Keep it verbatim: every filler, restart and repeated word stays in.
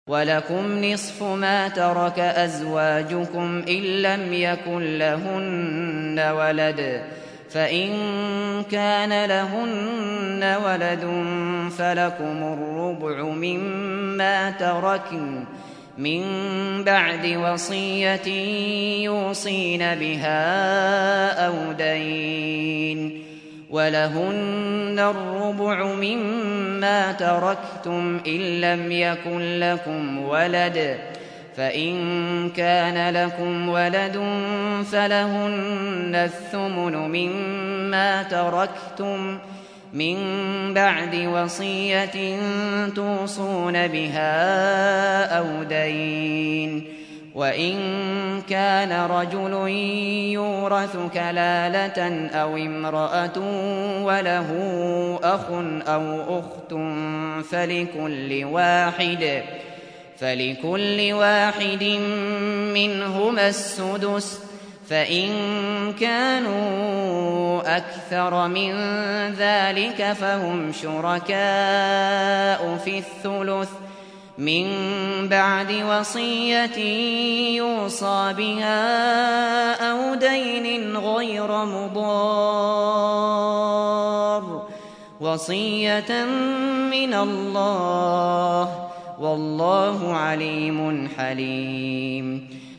ولكم نصف ما ترك أزواجكم إن لم يكن لهن ولد، فإن كان لهن ولد فلكم الربع مما تركن من بعد وصية يوصين بها أو دين، ولهن الربع مما تركتم إن لم يكن لكم ولد، فإن كان لكم ولد فلهن الثمن مما تركتم من بعد وصية توصون بها أو دين، وإن كان رجل يورث كلالة أو امرأة وله أخ أو أخت فلكل واحد فلكل واحد منهما السدس، فإن كانوا أكثر من ذلك فهم شركاء في الثلث من بعد وصية يوصى بها أو دين غير مضار، وصية من الله والله عليم حليم.